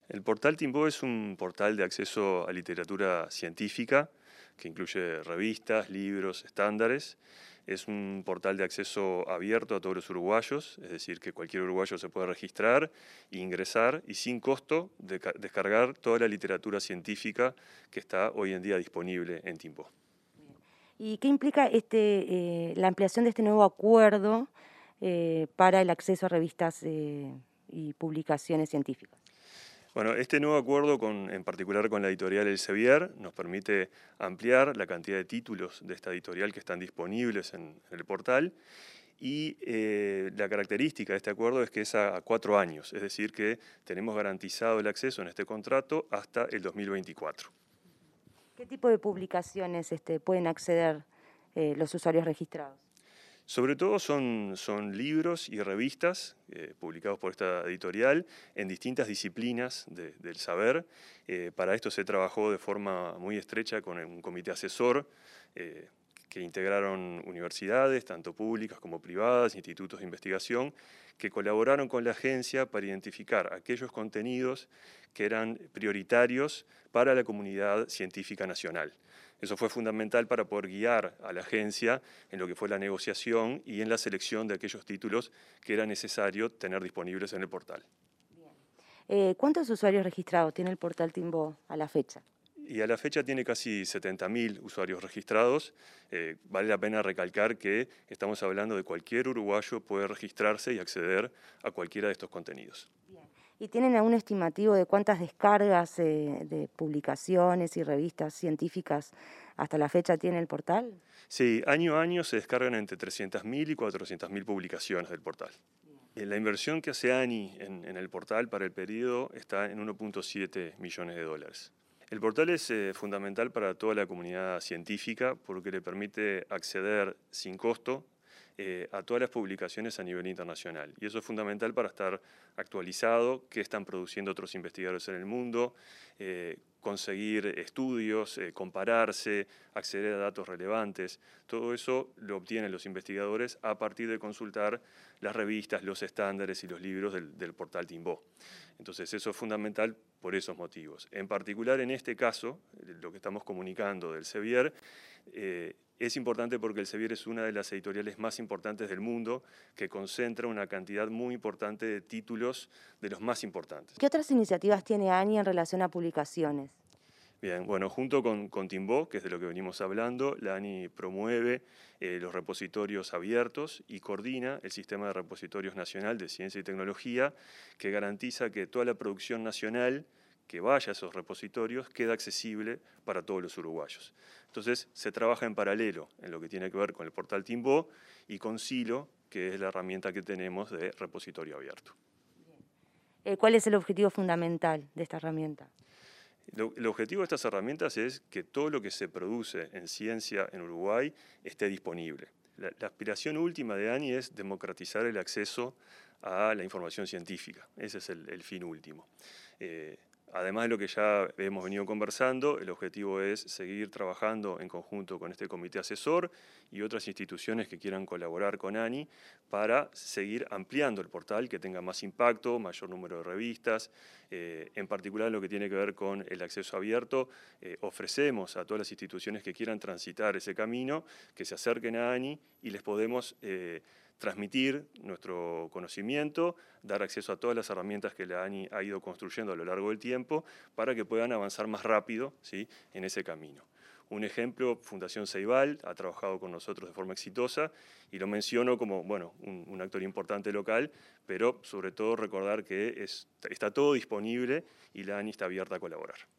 El portal Timbó es un portal de acceso a literatura científica que incluye revistas, libros, estándares. Es un portal de acceso abierto a todos los uruguayos, es decir, que cualquier uruguayo se puede registrar, ingresar y sin costo descargar toda la literatura científica que está hoy en día disponible en Timbó. ¿Y qué implica la ampliación de este nuevo acuerdo para el acceso a revistas y publicaciones científicas? Bueno, este nuevo acuerdo, en particular con la editorial Elsevier, nos permite ampliar la cantidad de títulos de esta editorial que están disponibles en el portal y la característica de este acuerdo es que es a 4 años, es decir, que tenemos garantizado el acceso en este contrato hasta el 2024. ¿Qué tipo de publicaciones pueden acceder los usuarios registrados? Sobre todo son libros y revistas publicados por esta editorial en distintas disciplinas del saber. Para esto se trabajó de forma muy estrecha con un comité asesor que integraron universidades, tanto públicas como privadas, institutos de investigación, que colaboraron con la agencia para identificar aquellos contenidos que eran prioritarios para la comunidad científica nacional. Eso fue fundamental para poder guiar a la agencia en lo que fue la negociación y en la selección de aquellos títulos que era necesario tener disponibles en el portal. ¿Cuántos usuarios registrados tiene el portal Timbó a la fecha? Y a la fecha tiene casi 70.000 usuarios registrados. Vale la pena recalcar que estamos hablando de cualquier uruguayo puede registrarse y acceder a cualquiera de estos contenidos. Bien. ¿Y tienen algún estimativo de cuántas descargas de publicaciones y revistas científicas hasta la fecha tiene el portal? Sí, año a año se descargan entre 300.000 y 400.000 publicaciones del portal. La inversión que hace ANI en el portal para el periodo está en 1,7 millones de dólares. El portal es fundamental para toda la comunidad científica porque le permite acceder sin costo a todas las publicaciones a nivel internacional. Y eso es fundamental para estar actualizado, qué están produciendo otros investigadores en el mundo, conseguir estudios, compararse, acceder a datos relevantes. Todo eso lo obtienen los investigadores a partir de consultar las revistas, los estándares y los libros del portal Timbó. Entonces eso es fundamental por esos motivos. En particular en este caso, lo que estamos comunicando del Elsevier, es importante porque el Elsevier es una de las editoriales más importantes del mundo que concentra una cantidad muy importante de títulos de los más importantes. ¿Qué otras iniciativas tiene ANI en relación a publicaciones? Bien, bueno, junto con Timbó, que es de lo que venimos hablando, la ANI promueve los repositorios abiertos y coordina el Sistema de Repositorios Nacional de Ciencia y Tecnología, que garantiza que toda la producción nacional que vaya a esos repositorios queda accesible para todos los uruguayos. Entonces, se trabaja en paralelo en lo que tiene que ver con el portal Timbó y con Silo, que es la herramienta que tenemos de repositorio abierto. ¿Cuál es el objetivo fundamental de esta herramienta? El objetivo de estas herramientas es que todo lo que se produce en ciencia en Uruguay esté disponible. La aspiración última de ANI es democratizar el acceso a la información científica. Ese es el fin último. Además de lo que ya hemos venido conversando, el objetivo es seguir trabajando en conjunto con este comité asesor y otras instituciones que quieran colaborar con ANI para seguir ampliando el portal, que tenga más impacto, mayor número de revistas. En particular, lo que tiene que ver con el acceso abierto, ofrecemos a todas las instituciones que quieran transitar ese camino, que se acerquen a ANI y les podemos transmitir nuestro conocimiento, dar acceso a todas las herramientas que la ANI ha ido construyendo a lo largo del tiempo para que puedan avanzar más rápido, ¿sí?, en ese camino. Un ejemplo, Fundación Ceibal ha trabajado con nosotros de forma exitosa y lo menciono como bueno, un actor importante local, pero sobre todo recordar que está todo disponible y la ANI está abierta a colaborar.